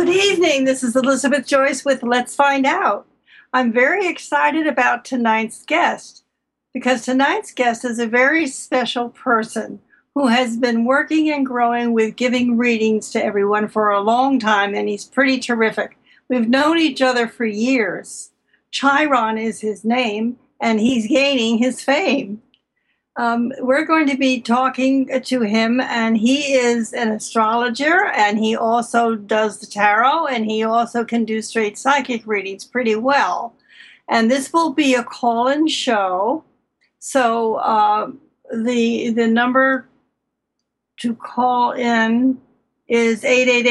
evening. This is Elizabeth Joyce with Let's Find Out. I'm very excited about tonight's guest because tonight's guest is a very special person who has been working and growing with giving readings to everyone for a long time, and he's pretty terrific. We've known each other for years. Chiron is his name, and he's gaining his fame. We're going to be talking to him, and he is an astrologer, and he also does the tarot, and he also can do straight psychic readings pretty well. And this will be a call-in show. So the number to call in is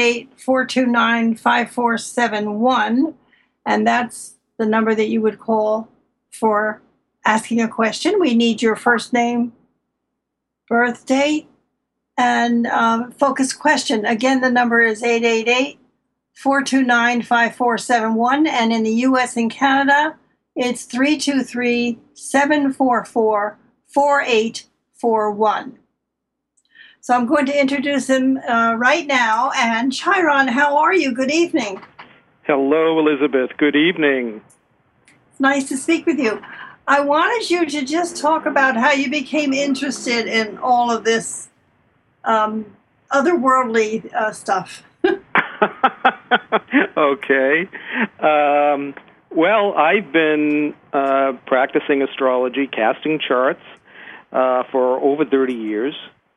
888-429-5471, and that's the number that you would call for asking a question. We need your first name, birth date, and focus question. Again, the number is 888-429-5471, and in the U.S. and Canada, it's 323-744-4841. So I'm going to introduce him right now. And Chiron, how are you? Good evening. Hello, Elizabeth. Good evening. It's nice to speak with you. I wanted you to just talk about how you became interested in all of this otherworldly stuff. Okay. Well, I've been practicing astrology, casting charts, for over 30 years.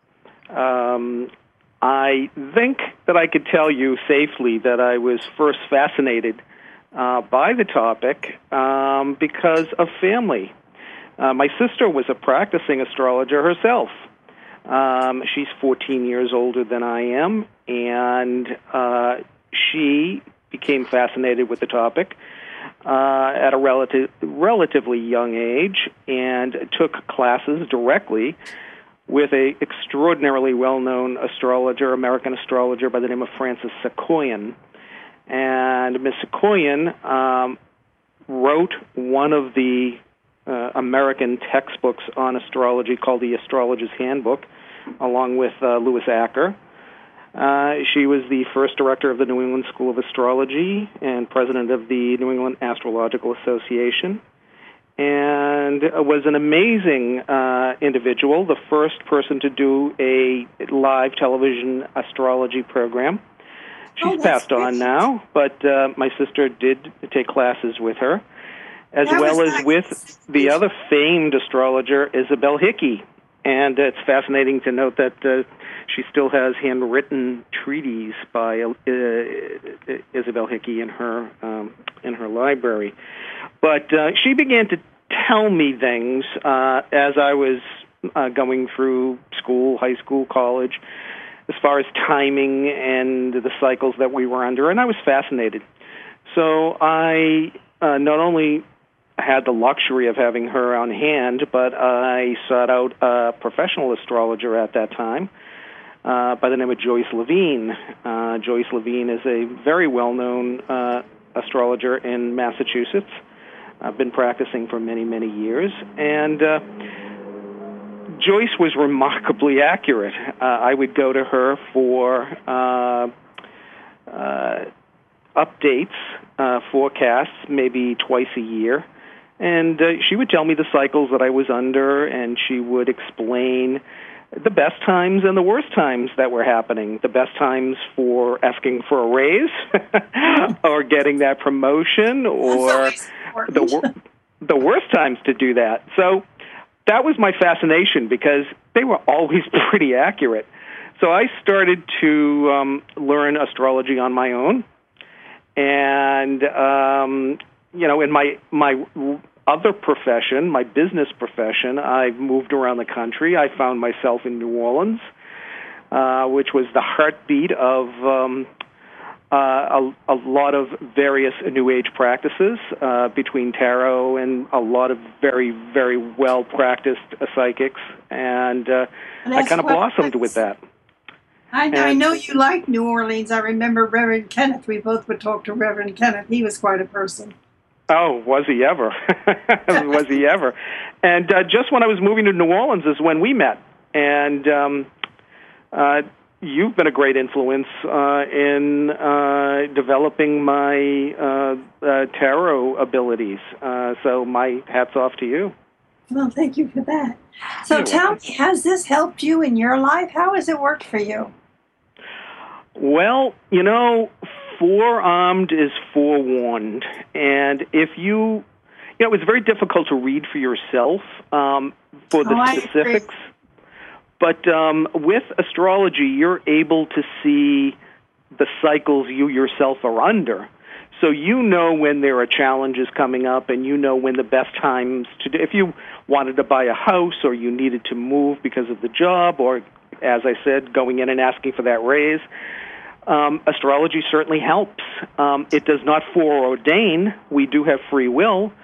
I think that I could tell you safely that I was first fascinated by the topic because of family. My sister was a practicing astrologer herself. She's 14 years older than I am, and she became fascinated with the topic at a relatively young age and took classes directly with an extraordinarily well-known astrologer, American astrologer by the name of Francis Sakoyan. And Ms. Sakoyan wrote one of the American textbooks on astrology called The Astrologer's Handbook, along with Louis Acker. She was the first director of the New England School of Astrology and president of the New England Astrological Association, and was an amazing individual, the first person to do a live television astrology program. She's passed on now, but my sister did take classes with her, as well as with the other famed astrologer, Isabel Hickey. And it's fascinating to note that she still has handwritten treaties by Isabel Hickey in her library. But she began to tell me things as I was going through school, high school, college, as far as timing and the cycles that we were under, and I was fascinated. So I not only had the luxury of having her on hand, but I sought out a professional astrologer at that time by the name of Joyce Levine. Joyce Levine is a very well-known astrologer in Massachusetts. I've been practicing for many, many years, and Joyce was remarkably accurate. I would go to her for updates, forecasts, maybe twice a year, and she would tell me the cycles that I was under, and she would explain the best times and the worst times that were happening, the best times for asking for a raise or getting that promotion, or the worst times to do that. So that was my fascination because they were always pretty accurate. So I started to learn astrology on my own. And, in my other profession, my business profession, I've moved around the country. I found myself in New Orleans, which was the heartbeat of a lot of various New Age practices between tarot and a lot of very, very well-practiced psychics, and I kind of blossomed with that. I know you like New Orleans. I remember Reverend Kenneth. We both would talk to Reverend Kenneth. He was quite a person. Oh, was he ever? Was he ever? And just when I was moving to New Orleans is when we met. And you've been a great influence in developing my tarot abilities. So my hat's off to you. Well, thank you for that. So You're tell welcome. me, has this helped you in your life? How has it worked for you? Well, forearmed is forewarned. And if it's very difficult to read for yourself for the specifics. But with astrology, you're able to see the cycles you yourself are under. So you know when there are challenges coming up, and you know when the best times to do. If you wanted to buy a house, or you needed to move because of the job, or, as I said, going in and asking for that raise, astrology certainly helps. It does not foreordain. We do have free will.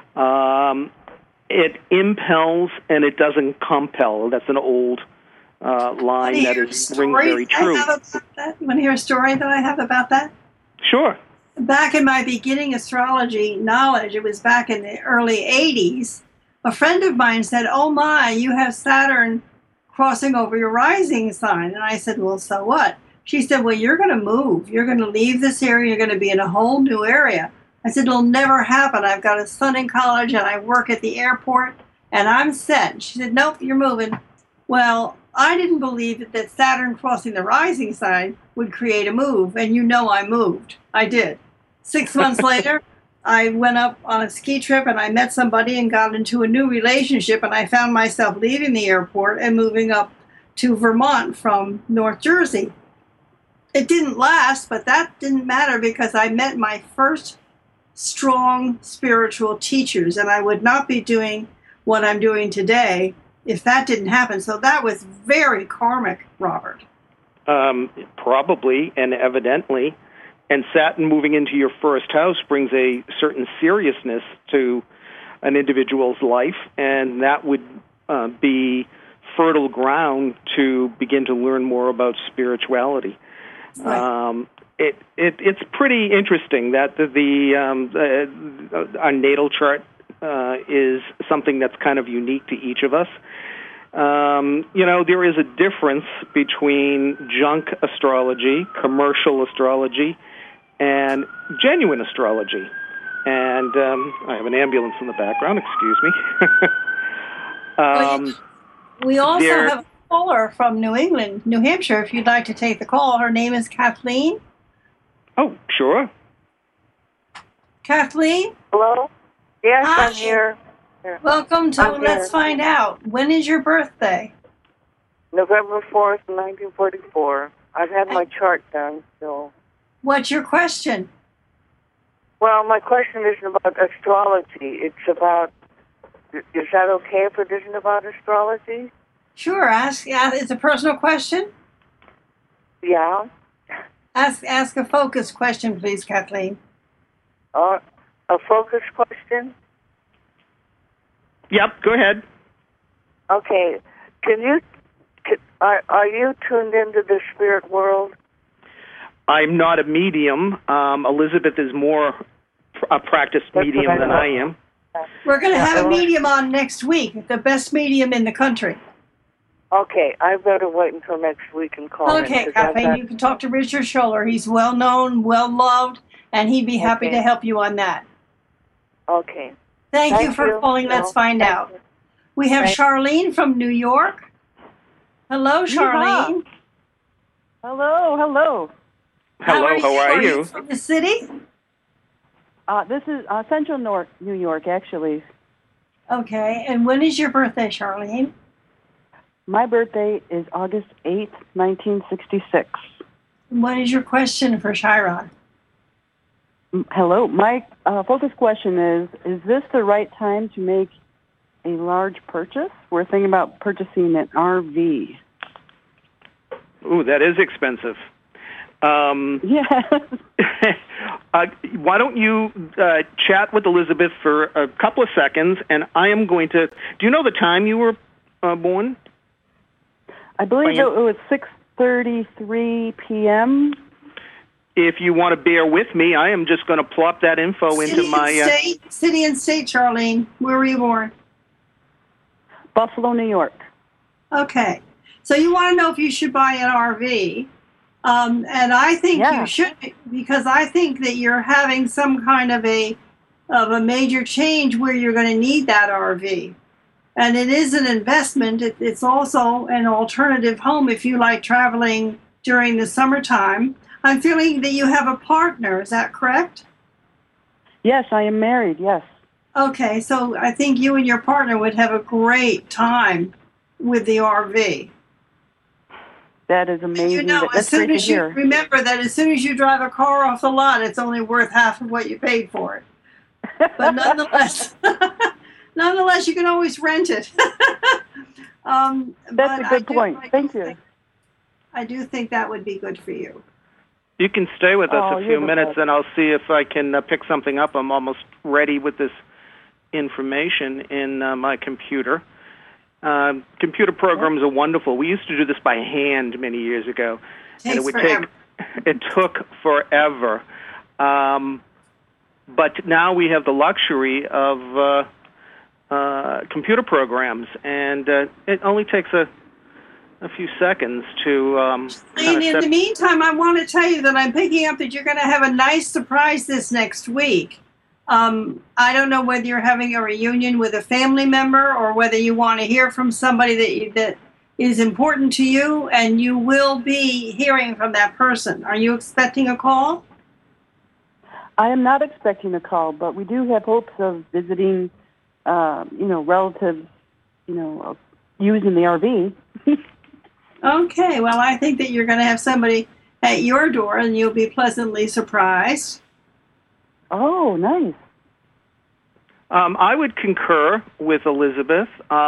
It impels, and it doesn't compel. That's an old line that rings very true. You want to hear a story that I have about that? Sure. Back in my beginning astrology knowledge, it was back in the early 80s, a friend of mine said, "Oh my, you have Saturn crossing over your rising sign." And I said, "Well, so what?" She said, "Well, you're going to move. You're going to leave this area. You're going to be in a whole new area." I said, "It'll never happen. I've got a son in college, and I work at the airport, and I'm set." She said, "Nope, you're moving." Well, I didn't believe that Saturn crossing the rising sign would create a move, and I moved. I did. 6 months later, I went up on a ski trip, and I met somebody and got into a new relationship, and I found myself leaving the airport and moving up to Vermont from North Jersey. It didn't last, but that didn't matter because I met my first strong spiritual teachers, and I would not be doing what I'm doing today if that didn't happen. So that was very karmic, Robert. Probably and evidently. And Saturn moving into your first house brings a certain seriousness to an individual's life, and that would be fertile ground to begin to learn more about spirituality. Right. It's pretty interesting that our natal chart is something that's kind of unique to each of us. There is a difference between junk astrology, commercial astrology, and genuine astrology. And I have an ambulance in the background, excuse me. We also have a caller from New England, New Hampshire, if you'd like to take the call. Her name is Kathleen. Oh, sure. Kathleen? Hello? Yes, Hi. I'm here. Welcome to Let's Find Out. When is your birthday? November 4th, 1944. I've had my chart done, so... What's your question? Well, my question isn't about astrology. It's about... Is that okay if it isn't about astrology? Sure. Ask. It's a personal question? Yeah. Ask a focus question, please, Kathleen. A focus question? Yep, go ahead. Okay. Are you tuned into the spirit world? I'm not a medium. Elizabeth is more a practiced medium than I am. We're going to have a medium on next week, the best medium in the country. Okay, I better wait until next week and call in. Okay, Kathleen, you can talk to Richard Scholler. He's well-known, well-loved, and he'd be happy to help you on that. Okay. Thank you for calling. Let's find out. We have Charlene from New York. Hello, Charlene. Hello. Hello, how are you? From the city? This is Central New York, actually. Okay, and when is your birthday, Charlene? My birthday is August 8th, 1966. What is your question for Chiron? Hello. My focus question is this the right time to make a large purchase? We're thinking about purchasing an RV. Ooh, that is expensive. Yes. Why don't you chat with Elizabeth for a couple of seconds, and I am going to... Do you know the time you were born? I believe it was 6:33 p.m. If you want to bear with me, I am just going to plop that info into my... City and state, Charlene. Where were you born? Buffalo, New York. Okay. So you want to know if you should buy an RV. And I think you should, because I think that you're having some kind of a major change where you're going to need that RV. And it is an investment. It's also an alternative home if you like traveling during the summertime. I'm feeling that you have a partner. Is that correct? Yes, I am married, yes. Okay, so I think you and your partner would have a great time with the RV. That is amazing. You know, That's great to hear. Remember that as soon as you drive a car off the lot, it's only worth half of what you paid for it. But nonetheless, you can always rent it. That's a good point. Thank you. I do think that would be good for you. You can stay with us a few minutes, and I'll see if I can pick something up. I'm almost ready with this information in my computer. Computer programs are wonderful. We used to do this by hand many years ago, and it took forever. But now we have the luxury of computer programs, and it only takes a few seconds to in the meantime, I want to tell you that I'm picking up that you're going to have a nice surprise this next week. I don't know whether you're having a reunion with a family member or whether you want to hear from somebody that is important to you, and you will be hearing from that person. Are you expecting a call? I am not expecting a call, but we do have hopes of visiting, relatives, using the RV. Okay, well, I think that you're going to have somebody at your door, and you'll be pleasantly surprised. Oh, nice. I would concur with Elizabeth.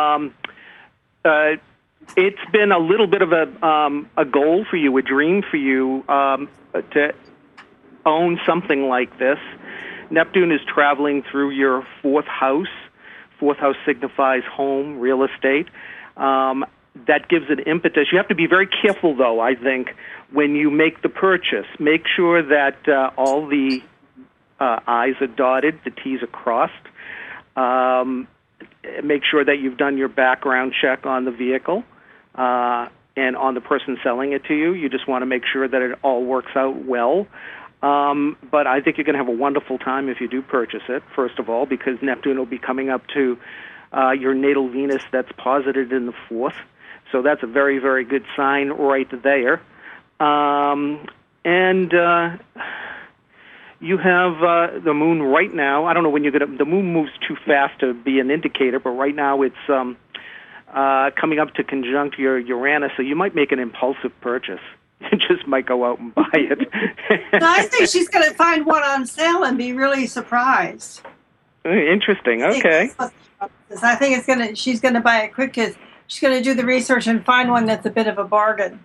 It's been a little bit of a goal for you, a dream for you, to own something like this. Neptune is traveling through your fourth house. Fourth house signifies home, real estate. That gives it impetus. You have to be very careful, though, I think, when you make the purchase. Make sure that all the I's are dotted, the T's are crossed. Make sure that you've done your background check on the vehicle and on the person selling it to you. You just want to make sure that it all works out well. But I think you're going to have a wonderful time if you do purchase it, first of all, because Neptune will be coming up to your natal Venus that's posited in the fourth. So that's a very, very good sign right there. You have the moon right now. I don't know when you're going to... The moon moves too fast to be an indicator, but right now it's coming up to conjunct your Uranus, so you might make an impulsive purchase. You just might go out and buy it. No, I think she's going to find one on sale and be really surprised. Interesting. Okay. I think she's going to buy it quick because she's going to do the research and find one that's a bit of a bargain.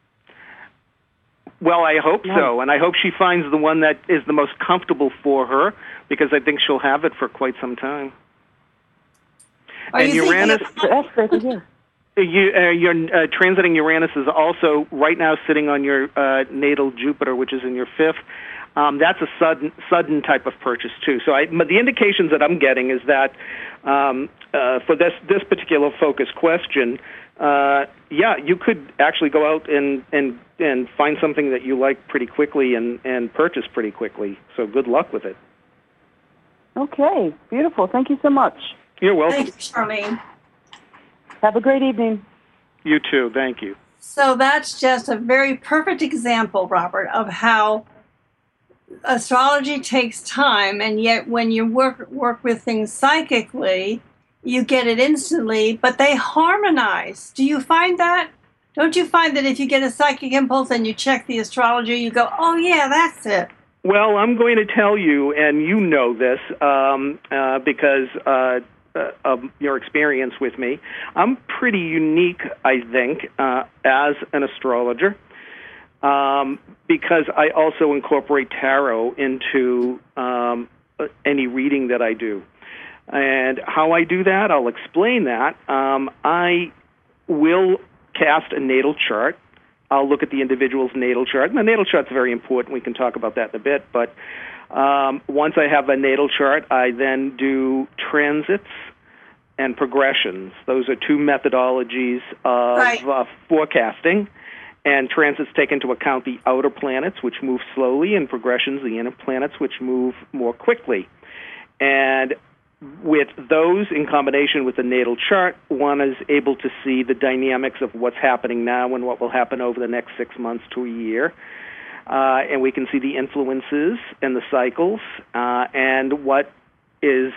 Well, I hope so, and I hope she finds the one that is the most comfortable for her, because I think she'll have it for quite some time. And Uranus, that's great to hear. You're transiting Uranus is also right now sitting on your natal Jupiter, which is in your fifth. That's a sudden type of purchase too. So the indications that I'm getting is that for this particular focus question, you could actually go out and find something that you like pretty quickly and purchase pretty quickly. So good luck with it. Okay, beautiful. Thank you so much. You're welcome. Thank you, Charlene. Have a great evening. You too. Thank you. So that's just a very perfect example, Robert, of how astrology takes time, and yet when you work with things psychically, you get it instantly, but they harmonize. Do you find that? Don't you find that if you get a psychic impulse and you check the astrology, you go, oh, yeah, that's it? Well, I'm going to tell you, and you know this because of your experience with me, I'm pretty unique, I think, as an astrologer, because I also incorporate tarot into any reading that I do. And how I do that, I'll explain that. I will cast a natal chart. I'll look at the individual's natal chart. And the natal chart's very important. We can talk about that in a bit. But once I have a natal chart, I then do transits and progressions. Those are two methodologies of forecasting. And transits take into account the outer planets, which move slowly, and progressions, the inner planets, which move more quickly. And with those in combination with the natal chart, one is able to see the dynamics of what's happening now and what will happen over the next 6 months to a year. And we can see the influences and the cycles and what is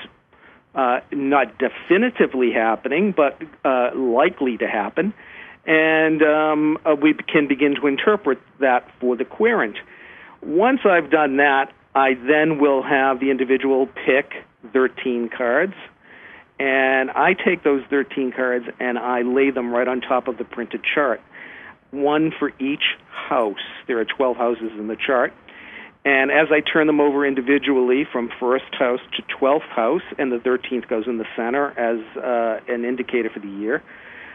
not definitively happening, but likely to happen. And we can begin to interpret that for the querent. Once I've done that, I then will have the individual pick 13 cards, and I take those 13 cards and I lay them right on top of the printed chart, one for each house. There are 12 houses in the chart. And as I turn them over individually from first house to 12th house, and the 13th goes in the center as an indicator for the year,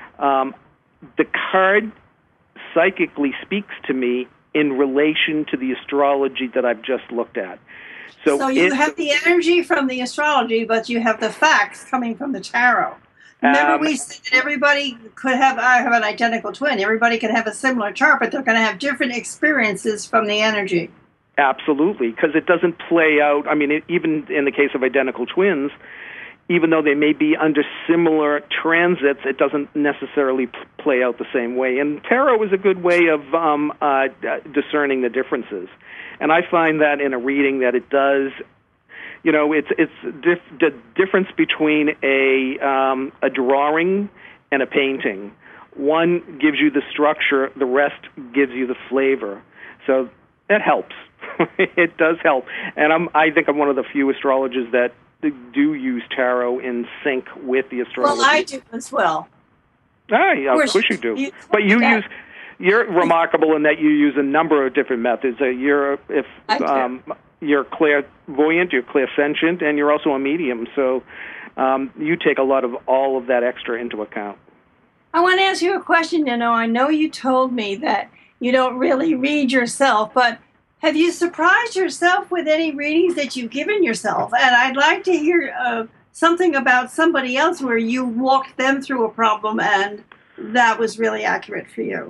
the card psychically speaks to me in relation to the astrology that I've just looked at. So you have the energy from the astrology, but you have the facts coming from the tarot. Remember we said that everybody could have, I have an identical twin, everybody can have a similar chart, but they're going to have different experiences from the energy. Absolutely, because it doesn't play out, I mean, even in the case of identical twins, even though they may be under similar transits, it doesn't necessarily play out the same way. And tarot is a good way of discerning the differences. And I find that in a reading that it does, you know, it's the difference between a drawing and a painting. One gives you the structure, the rest gives you the flavor. So that helps. It does help. And I think I'm one of the few astrologers that do use tarot in sync with the astrology. Well, I do as well. Of course you do. But you're remarkable in that you use a number of different methods. You're clairvoyant, you're clairsentient, and you're also a medium. So you take a lot of all of that extra into account. I want to ask you a question. You know, I know you told me that you don't really read yourself, but have you surprised yourself with any readings that you've given yourself? And I'd like to hear something about somebody else where you walked them through a problem and that was really accurate for you.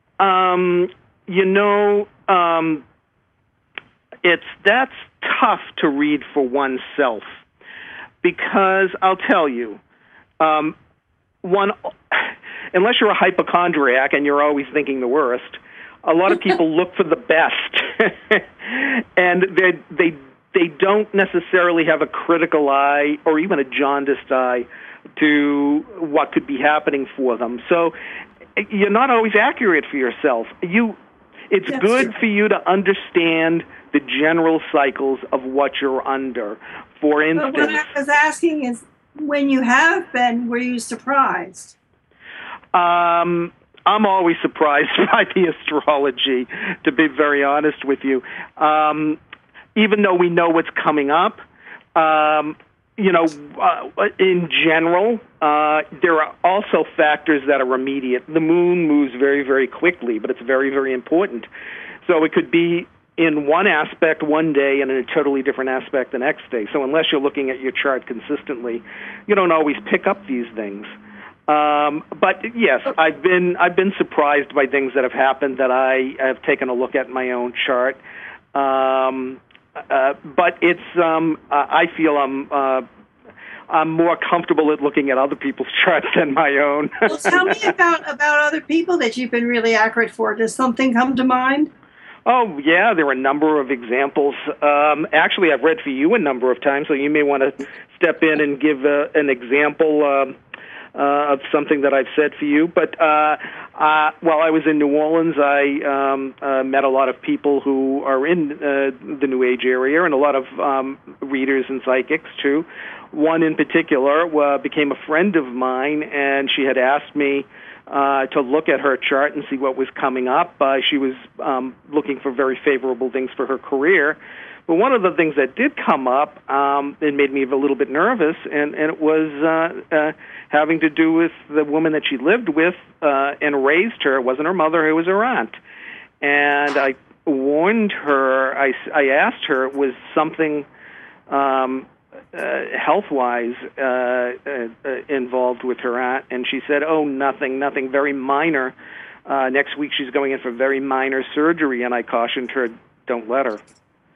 That's tough to read for oneself, because I'll tell you, unless you're a hypochondriac and you're always thinking the worst, a lot of people look for the best, and they don't necessarily have a critical eye or even a jaundiced eye to what could be happening for them. So you're not always accurate for yourself. It's That's good true. For you to understand the general cycles of what you're under. For instance, but what I was asking is, when you have been, were you surprised? I'm always surprised by the astrology, to be very honest with you. Even though we know what's coming up, in general, there are also factors that are immediate. The moon moves very, very quickly, but it's very, very important. So it could be in one aspect one day and in a totally different aspect the next day. So unless you're looking at your chart consistently, you don't always pick up these things. But yes, I've been surprised by things that have happened that I have taken a look at in my own chart. But it's I feel I'm more comfortable at looking at other people's charts than my own. Well, tell me about other people that you've been really accurate for. Does something come to mind? Oh, yeah, there are a number of examples. Actually, I've read for you a number of times, so you may want to step in and give an example of something that I've said for you. But while I was in New Orleans, I met a lot of people who are in the New Age area, and a lot of readers and psychics, too. One in particular became a friend of mine, and she had asked me to look at her chart and see what was coming up. She was looking for very favorable things for her career. But one of the things that did come up, it made me a little bit nervous, and it was having to do with the woman that she lived with and raised her. It wasn't her mother, it was her aunt. And I warned her, I asked her, was something health-wise involved with her aunt, and she said, "Oh, nothing, very minor. Next week she's going in for very minor surgery," and I cautioned her, "Don't let her."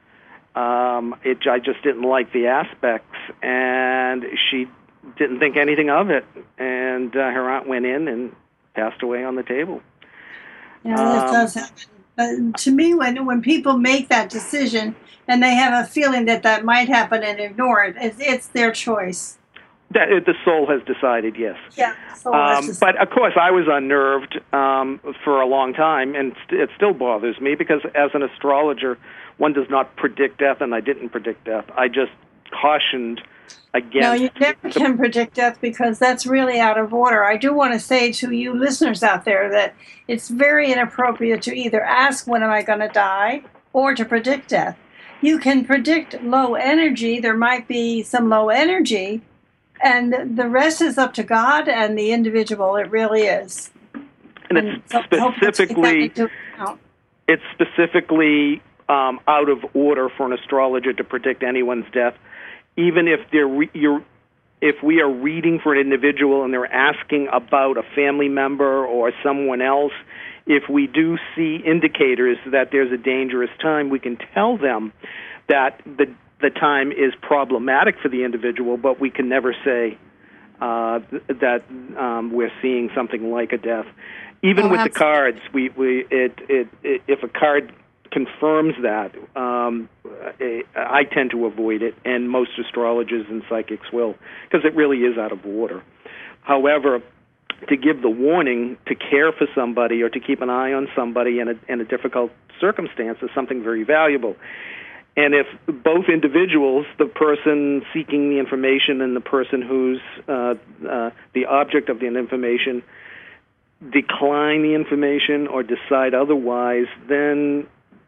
I just didn't like the aspects, and she didn't think anything of it, and her aunt went in and passed away on the table. Yeah, that does happen. To me, when people make that decision and they have a feeling that might happen and ignore it, it's their choice. The soul has decided, yes. Yeah. But of course, I was unnerved for a long time, and it still bothers me because as an astrologer, one does not predict death, and I didn't predict death. I just cautioned against. No, you never can predict death because that's really out of order. I do want to say to you listeners out there that it's very inappropriate to either ask when am I going to die or to predict death. You can predict low energy. There might be some low energy, and the rest is up to God and the individual. It really is. And it's specifically out of order for an astrologer to predict anyone's death, even if if we are reading for an individual and they're asking about a family member or someone else. If we do see indicators that there's a dangerous time, we can tell them that the time is problematic for the individual, but we can never say that we're seeing something like a death. Even with the cards, if a card confirms that, I tend to avoid it, and most astrologers and psychics will, because it really is out of order. However, to give the warning to care for somebody or to keep an eye on somebody in a difficult circumstance is something very valuable. And if both individuals, the person seeking the information and the person who's the object of the information, decline the information or decide otherwise, then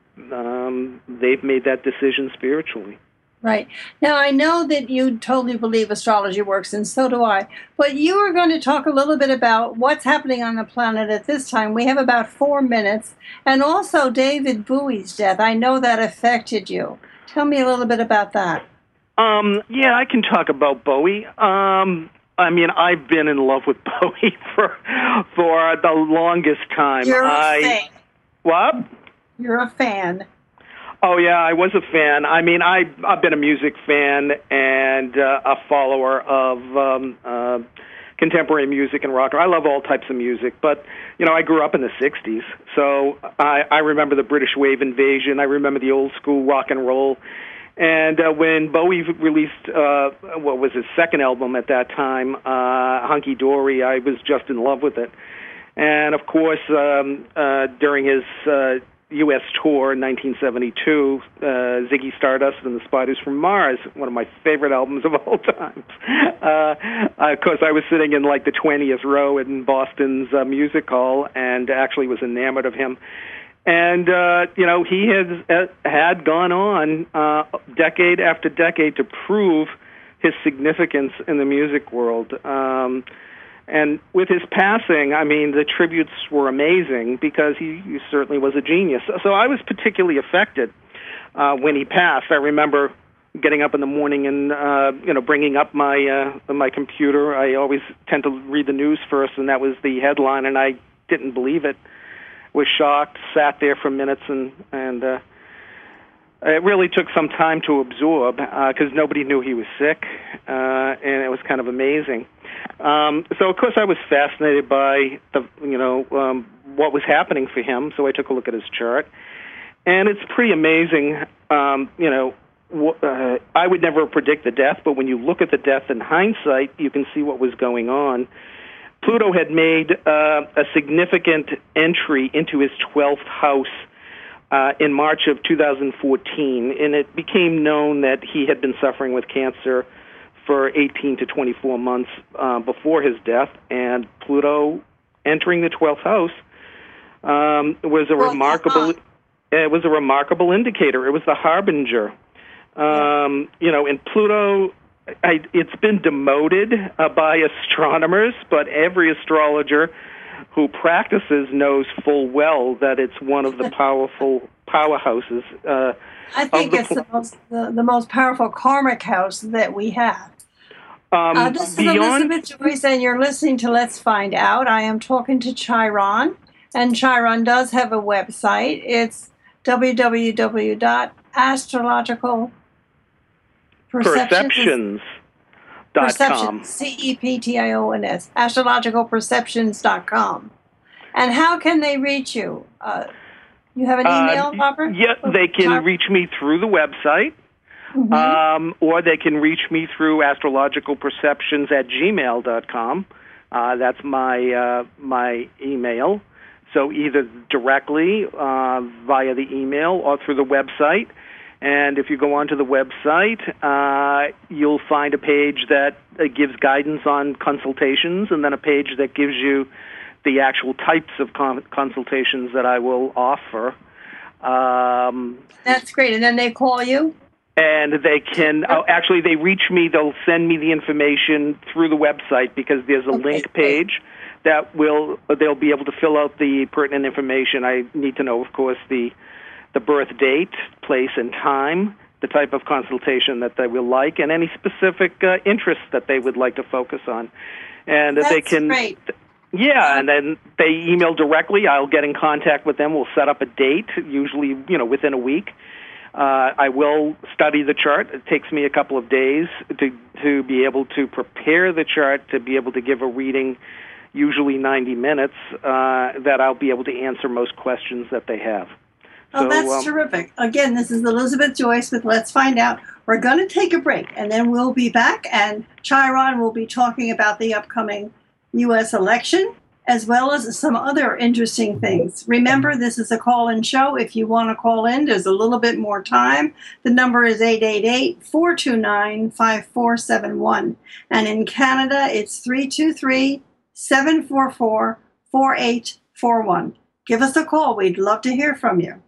they've made that decision spiritually. Right. Now, I know that you totally believe astrology works, and so do I. But you are going to talk a little bit about what's happening on the planet at this time. We have about 4 minutes. And also David Bowie's death. I know that affected you. Tell me a little bit about that. Yeah, I can talk about Bowie. I mean, I've been in love with Bowie for the longest time. You're a fan. What? You're a fan. Oh, yeah, I was a fan. I mean, I've been a music fan and a follower of contemporary music and rock. I love all types of music, but, you know, I grew up in the 60s, so I remember the British Wave Invasion. I remember the old school rock and roll. And when Bowie released what was his second album at that time, Hunky Dory, I was just in love with it. And, of course, during his U.S. tour in 1972, Ziggy Stardust and the Spiders from Mars, one of my favorite albums of all time. Of course, I was sitting in like the 20th row in Boston's music hall and actually was enamored of him. And, you know, he had gone on decade after decade to prove his significance in the music world. And with his passing, I mean, the tributes were amazing because he certainly was a genius. So I was particularly affected when he passed. I remember getting up in the morning and, you know, bringing up my computer. I always tend to read the news first, and that was the headline, and I didn't believe it. Was shocked, sat there for minutes, and it really took some time to absorb because nobody knew he was sick, and it was kind of amazing. So, of course, I was fascinated by what was happening for him. So I took a look at his chart, and it's pretty amazing. I would never predict the death, but when you look at the death in hindsight, you can see what was going on. Pluto had made a significant entry into his 12th house in March of 2014, and it became known that he had been suffering with cancer for 18 to 24 months before his death, and Pluto entering the 12th house was a remarkable indicator. It was the harbinger. And Pluto, it's been demoted by astronomers, but every astrologer who practices knows full well that it's one of the powerhouses. I think it's the most powerful karmic house that we have. This is Elizabeth Joyce, and you're listening to Let's Find Out. I am talking to Chiron, and Chiron does have a website. It's www.astrologicalperceptions.com. CEPTIONS, astrologicalperceptions.com. And how can they reach you? You have an email, Robert? Yeah, they can reach me through the website, or they can reach me through astrologicalperceptions@gmail.com. That's my email. So either directly via the email or through the website. And if you go onto the website, you'll find a page that gives guidance on consultations, and then a page that gives you the actual types of consultations that I will offer. That's great. And then they call you? And they can, actually, they reach me. They'll send me the information through the website because there's a link page that they'll be able to fill out the pertinent information. I need to know, of course, the birth date, place, and time, the type of consultation that they will like, and any specific interests that they would like to focus on. And they can, great. Yeah, and then they email directly. I'll get in contact with them. We'll set up a date, usually, within a week. I will study the chart. It takes me a couple of days to be able to prepare the chart, to be able to give a reading, usually 90 minutes, that I'll be able to answer most questions that they have. Oh, that's terrific. Again, this is Elizabeth Joyce with Let's Find Out. We're going to take a break, and then we'll be back, and Chiron will be talking about the upcoming U.S. election, as well as some other interesting things. Remember, this is a call-in show. If you want to call in, there's a little bit more time. The number is 888-429-5471. And in Canada, it's 323-744-4841. Give us a call. We'd love to hear from you.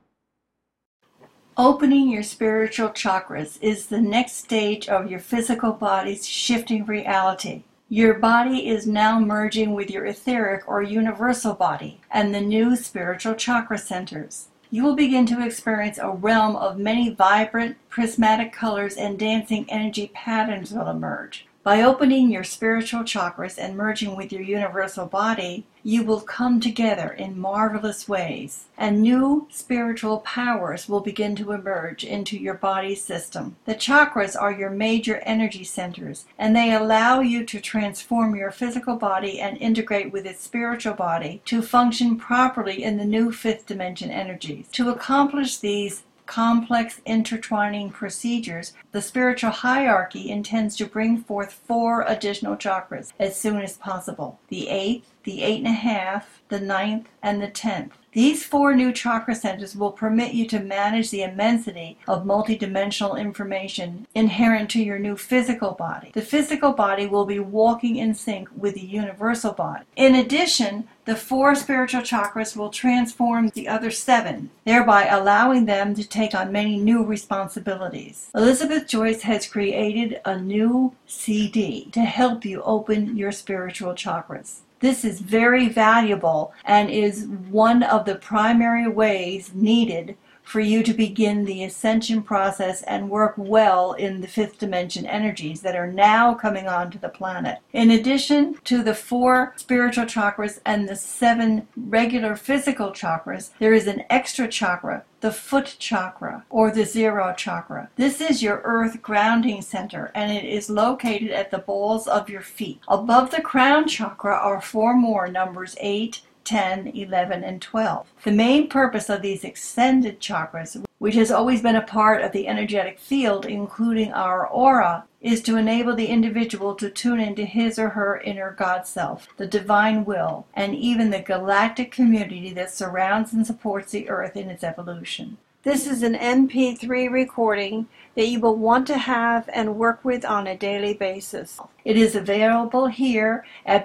Opening your spiritual chakras is the next stage of your physical body's shifting reality. Your body is now merging with your etheric or universal body and the new spiritual chakra centers. You will begin to experience a realm of many vibrant, prismatic colors and dancing energy patterns will emerge. By opening your spiritual chakras and merging with your universal body, you will come together in marvelous ways, and new spiritual powers will begin to emerge into your body system. The chakras are your major energy centers, and they allow you to transform your physical body and integrate with its spiritual body to function properly in the new fifth dimension energies. To accomplish these complex intertwining procedures, the spiritual hierarchy intends to bring forth 4 additional chakras as soon as possible: the 8th, the 8.5, the 9th, and the 10th. These 4 new chakra centers will permit you to manage the immensity of multidimensional information inherent to your new physical body. The physical body will be walking in sync with the universal body. In addition, the 4 spiritual chakras will transform the other 7, thereby allowing them to take on many new responsibilities. Elizabeth Joyce has created a new CD to help you open your spiritual chakras. This is very valuable and is one of the primary ways needed for you to begin the ascension process and work well in the fifth dimension energies that are now coming onto the planet. In addition to the 4 spiritual chakras and the 7 regular physical chakras, there is an extra chakra, the foot chakra, or the 0 chakra. This is your earth grounding center, and it is located at the balls of your feet. Above the crown chakra are 4 more numbers: 8, 10, 11, and 12. The main purpose of these extended chakras, which has always been a part of the energetic field, including our aura, is to enable the individual to tune into his or her inner God self, the divine will, and even the galactic community that surrounds and supports the earth in its evolution. This is an MP3 recording that you will want to have and work with on a daily basis. It is available here at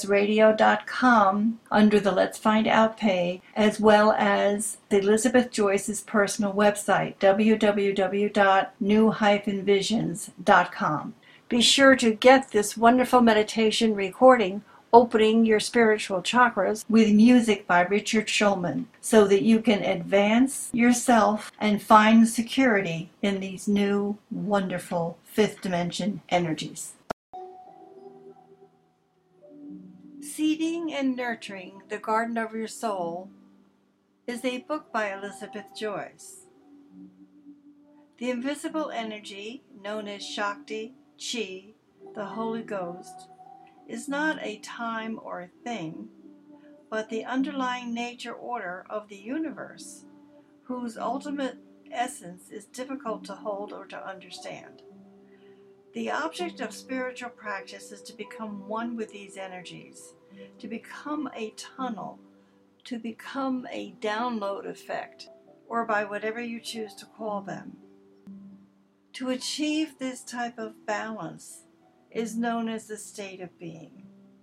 bbsradio.com under the Let's Find Out page, as well as Elizabeth Joyce's personal website, www.new-visions.com. Be sure to get this wonderful meditation recording Opening Your Spiritual Chakras with music by Richard Schulman so that you can advance yourself and find security in these new, wonderful fifth dimension energies. Seeding and Nurturing the Garden of Your Soul is a book by Elizabeth Joyce. The invisible energy, known as Shakti, Chi, the Holy Ghost, is not a time or a thing, but the underlying nature order of the universe, whose ultimate essence is difficult to hold or to understand. The object of spiritual practice is to become one with these energies, to become a tunnel, to become a download effect, or by whatever you choose to call them. To achieve this type of balance is known as the state of being.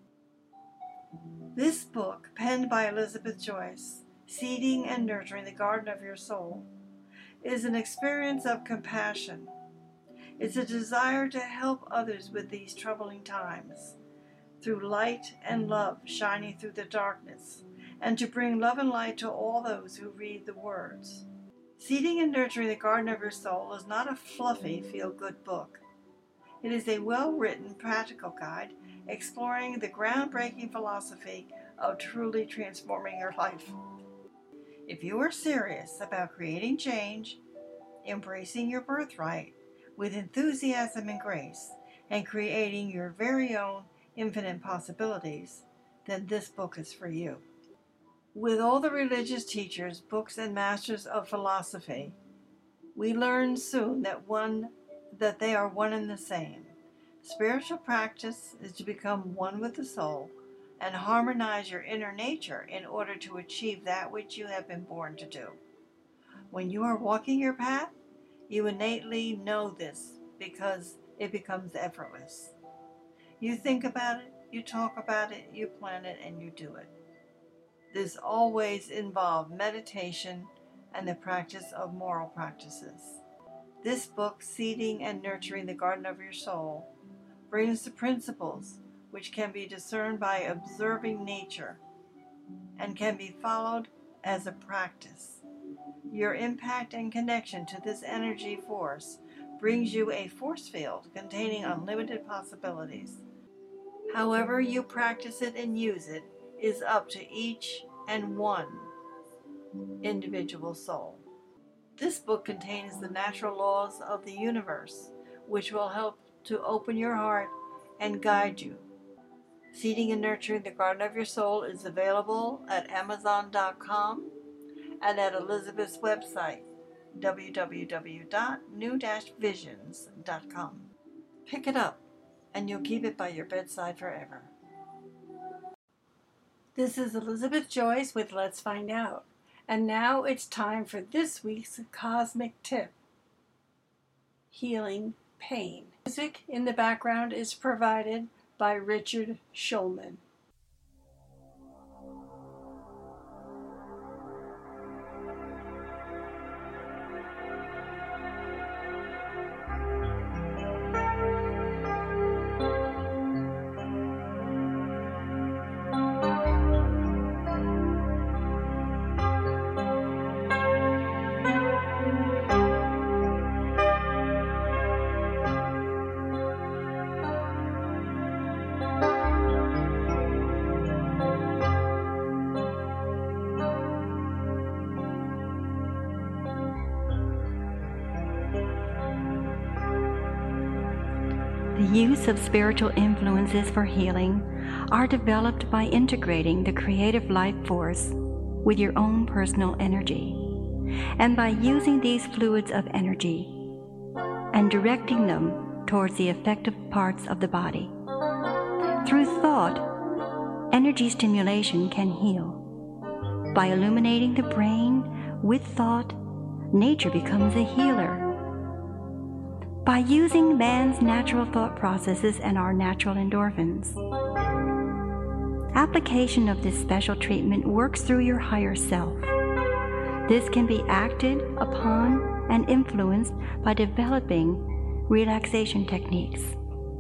This book, penned by Elizabeth Joyce, Seeding and Nurturing the Garden of Your Soul, is an experience of compassion. It's a desire to help others with these troubling times, through light and love shining through the darkness, and to bring love and light to all those who read the words. Seeding and Nurturing the Garden of Your Soul is not a fluffy, feel-good book. It is a well-written, practical guide exploring the groundbreaking philosophy of truly transforming your life. If you are serious about creating change, embracing your birthright with enthusiasm and grace, and creating your very own infinite possibilities, then this book is for you. With all the religious teachers, books, and masters of philosophy, we learn soon that they are one and the same. Spiritual practice is to become one with the soul and harmonize your inner nature in order to achieve that which you have been born to do. When you are walking your path, you innately know this because it becomes effortless. You think about it, you talk about it, you plan it, and you do it. This always involves meditation and the practice of moral practices. This book, Seeding and Nurturing the Garden of Your Soul, brings the principles which can be discerned by observing nature and can be followed as a practice. Your impact and connection to this energy force brings you a force field containing unlimited possibilities. However you practice it and use it is up to each and one individual soul. This book contains the natural laws of the universe, which will help to open your heart and guide you. Seeding and Nurturing the Garden of Your Soul is available at Amazon.com and at Elizabeth's website, www.new-visions.com. Pick it up, and you'll keep it by your bedside forever. This is Elizabeth Joyce with Let's Find Out. And now it's time for this week's Cosmic Tip. Healing pain. Music in the background is provided by Richard Schulman. The use of spiritual influences for healing are developed by integrating the creative life force with your own personal energy, and by using these fluids of energy and directing them towards the effective parts of the body. Through thought, energy stimulation can heal. By illuminating the brain with thought, nature becomes a healer. By using man's natural thought processes and our natural endorphins. Application of this special treatment works through your higher self. This can be acted upon and influenced by developing relaxation techniques.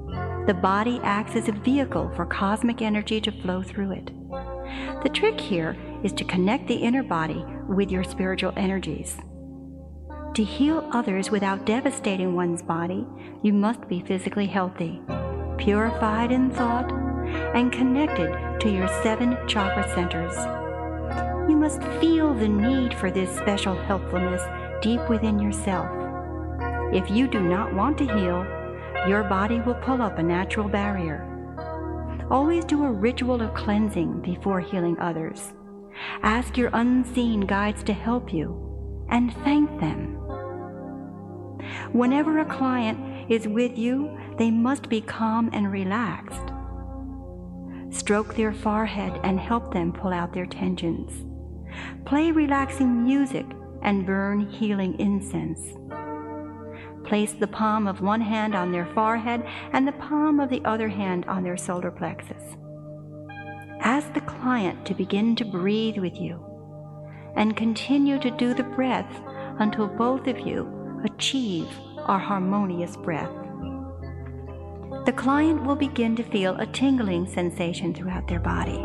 The body acts as a vehicle for cosmic energy to flow through it. The trick here is to connect the inner body with your spiritual energies. To heal others without devastating one's body, you must be physically healthy, purified in thought, and connected to your 7 chakra centers. You must feel the need for this special helpfulness deep within yourself. If you do not want to heal, your body will pull up a natural barrier. Always do a ritual of cleansing before healing others. Ask your unseen guides to help you, and thank them. Whenever a client is with you, they must be calm and relaxed. Stroke their forehead and help them pull out their tensions. Play relaxing music and burn healing incense. Place the palm of one hand on their forehead and the palm of the other hand on their solar plexus. Ask the client to begin to breathe with you, and continue to do the breath until both of you achieve a harmonious breath. The client will begin to feel a tingling sensation throughout their body,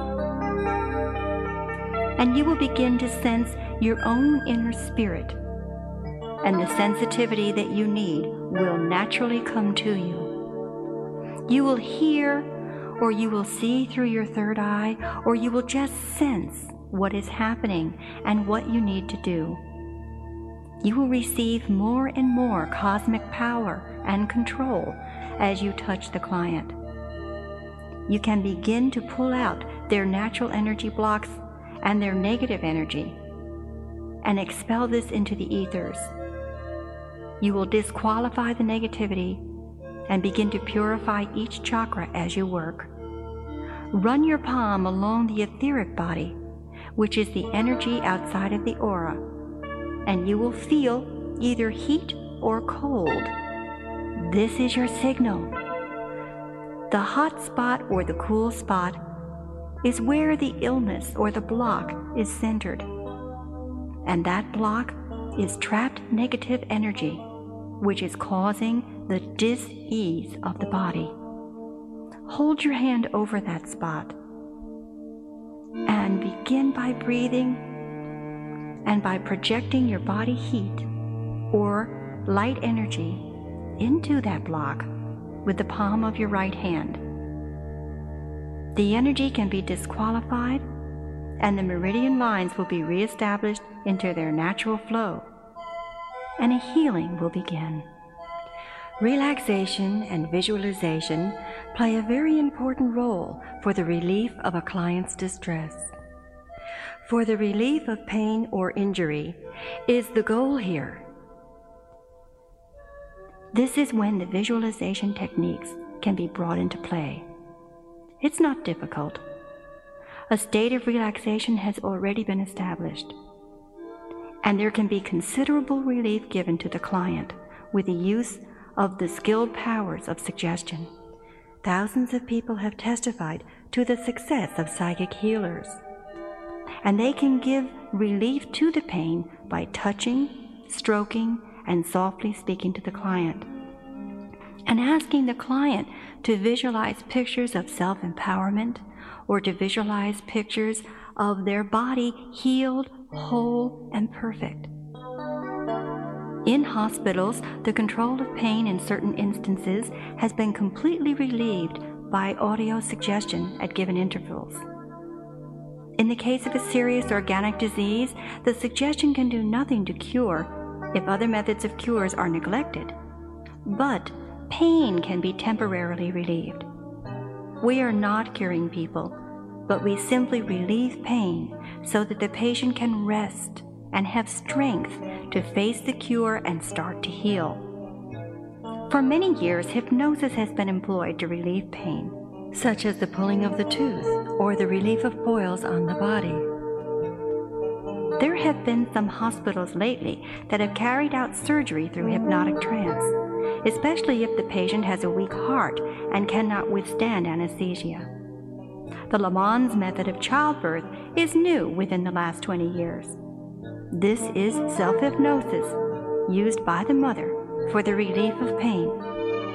and you will begin to sense your own inner spirit, and the sensitivity that you need will naturally come to you. You will hear, or you will see through your third eye, or you will just sense what is happening and what you need to do. You will receive more and more cosmic power and control as you touch the client. You can begin to pull out their natural energy blocks and their negative energy and expel this into the ethers. You will disqualify the negativity and begin to purify each chakra as you work. Run your palm along the etheric body, which is the energy outside of the aura, and you will feel either heat or cold. This is your signal. The hot spot or the cool spot is where the illness or the block is centered, and that block is trapped negative energy, which is causing the dis-ease of the body. Hold your hand over that spot and begin by breathing and by projecting your body heat or light energy into that block with the palm of your right hand. The energy can be disqualified, and the meridian lines will be reestablished into their natural flow, and a healing will begin. Relaxation and visualization play a very important role for the relief of a client's distress. For the relief of pain or injury is the goal here. This is when the visualization techniques can be brought into play. It's not difficult. A state of relaxation has already been established, and there can be considerable relief given to the client with the use of the skilled powers of suggestion. Thousands of people have testified to the success of psychic healers, and they can give relief to the pain by touching, stroking, and softly speaking to the client, and asking the client to visualize pictures of self-empowerment or to visualize pictures of their body healed, whole, and perfect. In hospitals, the control of pain in certain instances has been completely relieved by audio suggestion at given intervals. In the case of a serious organic disease, the suggestion can do nothing to cure if other methods of cures are neglected, but pain can be temporarily relieved. We are not curing people, but we simply relieve pain so that the patient can rest and have strength to face the cure and start to heal. For many years, hypnosis has been employed to relieve pain, such as the pulling of the tooth or the relief of boils on the body. There have been some hospitals lately that have carried out surgery through hypnotic trance, especially if the patient has a weak heart and cannot withstand anesthesia. The Lamons method of childbirth is new within the last 20 years. This is self-hypnosis used by the mother for the relief of pain.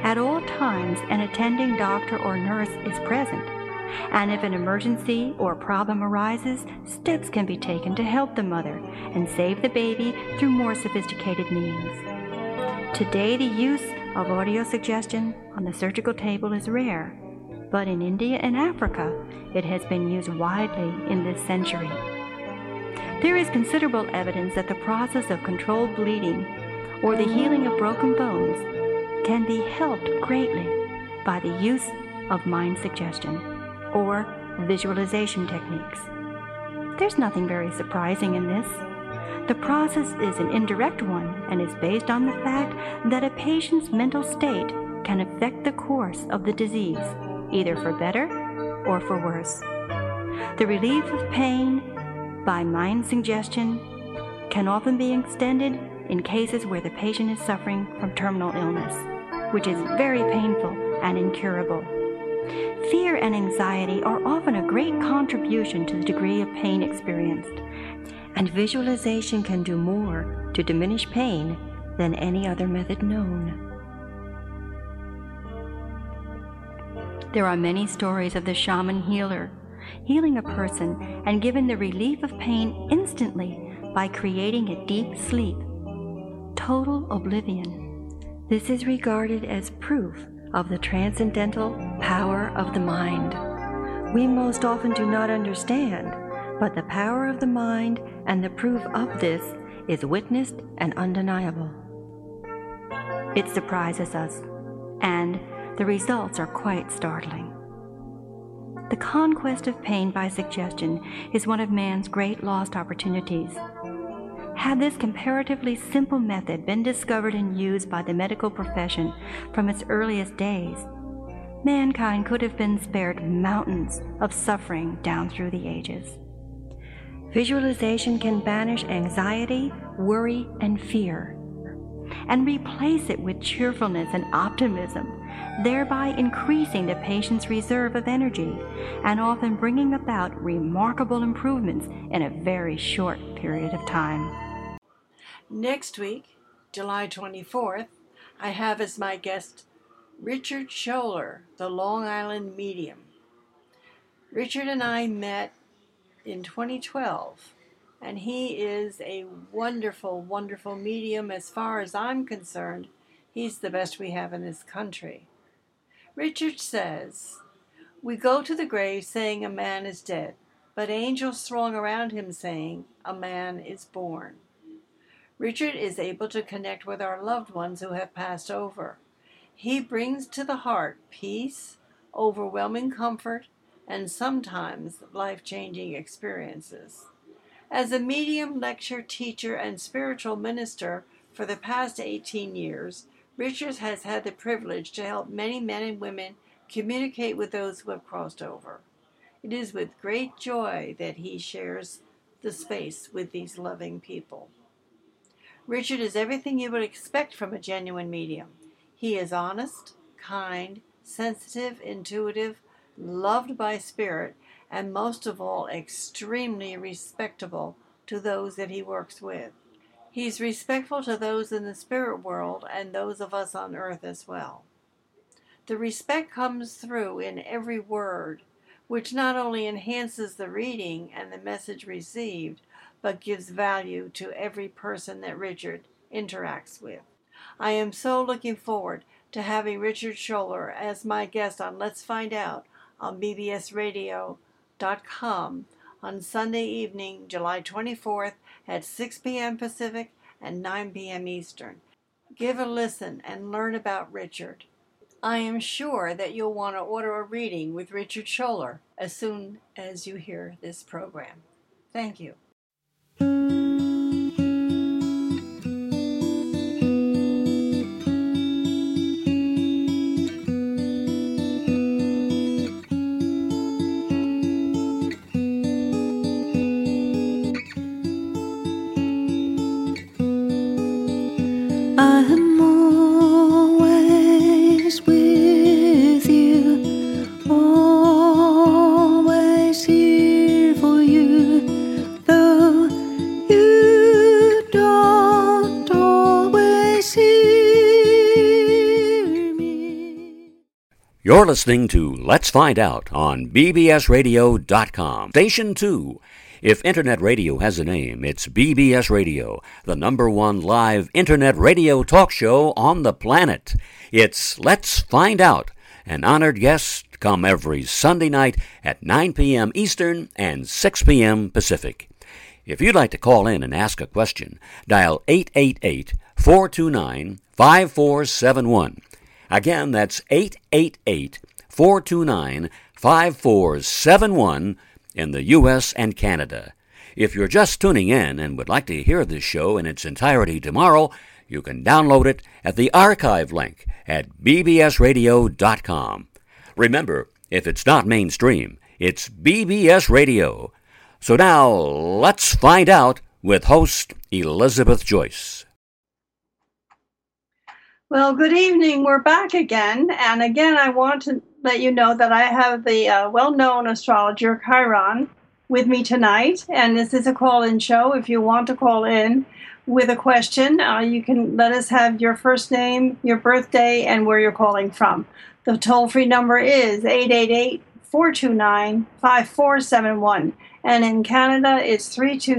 At all times, an attending doctor or nurse is present, and if an emergency or problem arises, steps can be taken to help the mother and save the baby through more sophisticated means. Today, the use of audio suggestion on the surgical table is rare, but in India and Africa, it has been used widely in this century. There is considerable evidence that the process of controlled bleeding or the healing of broken bones can be helped greatly by the use of mind suggestion or visualization techniques. There's nothing very surprising in this. The process is an indirect one and is based on the fact that a patient's mental state can affect the course of the disease, either for better or for worse. The relief of pain by mind suggestion can often be extended in cases where the patient is suffering from terminal illness, which is very painful and incurable. Fear and anxiety are often a great contribution to the degree of pain experienced, and visualization can do more to diminish pain than any other method known. There are many stories of the shaman healer healing a person and giving the relief of pain instantly by creating a deep sleep, total oblivion. This is regarded as proof of the transcendental power of the mind. We most often do not understand, but the power of the mind and the proof of this is witnessed and undeniable. It surprises us, and the results are quite startling. The conquest of pain by suggestion is one of man's great lost opportunities. Had this comparatively simple method been discovered and used by the medical profession from its earliest days, mankind could have been spared mountains of suffering down through the ages. Visualization can banish anxiety, worry, and fear, and replace it with cheerfulness and optimism, thereby increasing the patient's reserve of energy and often bringing about remarkable improvements in a very short period of time. Next week, July 24th, I have as my guest Richard Scholler, the Long Island medium. Richard and I met in 2012, and he is a wonderful, wonderful medium. As far as I'm concerned, he's the best we have in this country. Richard says, "We go to the grave saying a man is dead, but angels throng around him saying a man is born." Richard is able to connect with our loved ones who have passed over. He brings to the heart peace, overwhelming comfort, and sometimes life-changing experiences. As a medium, lecturer, teacher, and spiritual minister for the past 18 years, Richard has had the privilege to help many men and women communicate with those who have crossed over. It is with great joy that he shares the space with these loving people. Richard is everything you would expect from a genuine medium. He is honest, kind, sensitive, intuitive, loved by spirit, and most of all, extremely respectable to those that he works with. He's respectful to those in the spirit world and those of us on earth as well. The respect comes through in every word, which not only enhances the reading and the message received, but gives value to every person that Richard interacts with. I am so looking forward to having Richard Scholler as my guest on Let's Find Out on bbsradio.com on Sunday evening, July 24th at 6 p.m. Pacific and 9 p.m. Eastern. Give a listen and learn about Richard. I am sure that you'll want to order a reading with Richard Scholler as soon as you hear this program. Thank you. I'm always with you, always here for you, though you don't always hear me. You're listening to Let's Find Out on bbsradio.com. Station 2. If Internet radio has a name, it's BBS Radio, the #1 live Internet radio talk show on the planet. It's Let's Find Out. An honored guest come every Sunday night at 9 p.m. Eastern and 6 p.m. Pacific. If you'd like to call in and ask a question, dial 888-429-5471. Again, that's 888-429-5471 in the U.S. and Canada. If you're just tuning in and would like to hear this show in its entirety tomorrow, you can download it at the archive link at bbsradio.com. Remember, if it's not mainstream, it's BBS Radio. So now, let's find out with host Elizabeth Joyce. Well, good evening. We're back again. And again, I want to let you know that I have the well-known astrologer Chiron with me tonight. And this is a call-in show. If you want to call in with a question, you can let us have your first name, your birthday, and where you're calling from. The toll-free number is 888-429-5471. And in Canada, it's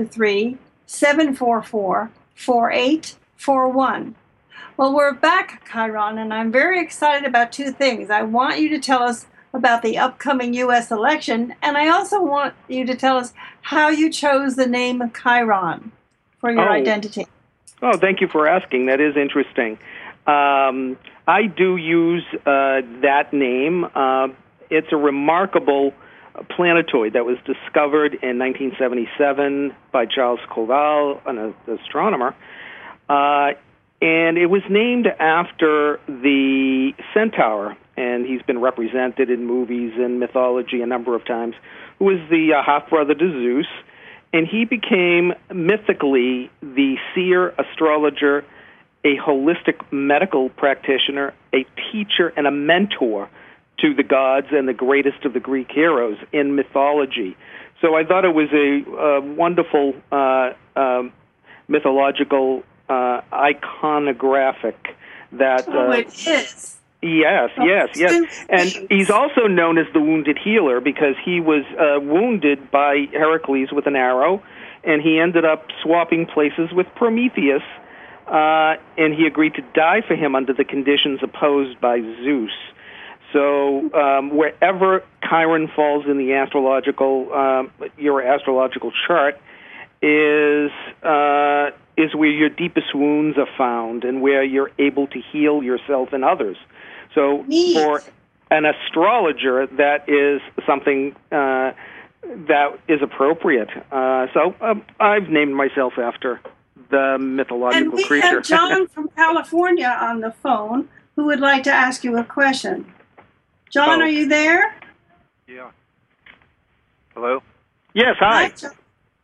323-744-4841. Well, we're back, Chiron, and I'm very excited about two things. I want you to tell us about the upcoming U.S. election, and I also want you to tell us how you chose the name Chiron for your identity. Oh, thank you for asking. That is interesting. I do use that name. It's a remarkable planetoid that was discovered in 1977 by Charles Koval, an astronomer. And it was named after the centaur, and he's been represented in movies and mythology a number of times, who was the half-brother to Zeus. And he became, mythically, the seer, astrologer, a holistic medical practitioner, a teacher, and a mentor to the gods and the greatest of the Greek heroes in mythology. So I thought it was a wonderful mythological iconographic that... it is. Yes. And he's also known as the wounded healer because he was wounded by Heracles with an arrow, and he ended up swapping places with Prometheus, and he agreed to die for him under the conditions imposed by Zeus. So wherever Chiron falls in the your astrological chart is where your deepest wounds are found and where you're able to heal yourself and others. So for an astrologer, that is something that is appropriate. So I've named myself after the mythological creature. And we have John from California on the phone who would like to ask you a question. John, are you there? Yeah. Hello? Yes, hi. John.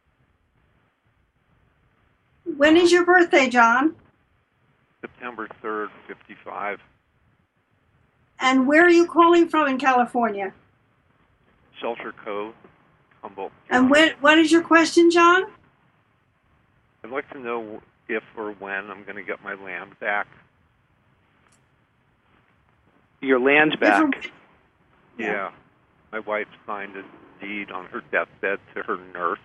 When is your birthday, John? September 3rd, 55. And where are you calling from in California? Shelter Cove, Humboldt. And what is your question, John? I'd like to know if or when I'm going to get my land back. Your land back? Yeah. My wife signed a deed on her deathbed to her nurse.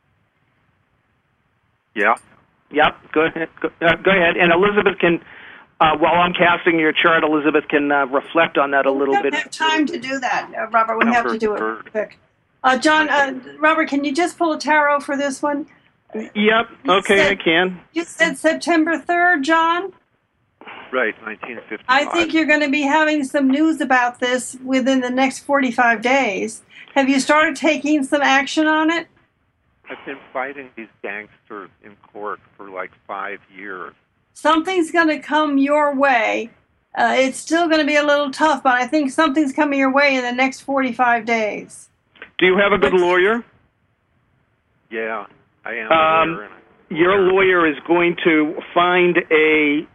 Yeah. Yep, go ahead. Go ahead. And Elizabeth can, while I'm casting your chart, Elizabeth can reflect on that a little bit. We don't have time to do that, Robert. We have to do it quick. John, Robert, can you just pull a tarot for this one? Yep, okay, I can. You said September 3rd, John? Right, 1955. I think you're going to be having some news about this within the next 45 days. Have you started taking some action on it? I've been fighting these gangsters in court for like 5 years. Something's going to come your way. It's still going to be a little tough, but I think something's coming your way in the next 45 days. Do you have a good lawyer? Yeah, I am a lawyer. Your lawyer is going to find a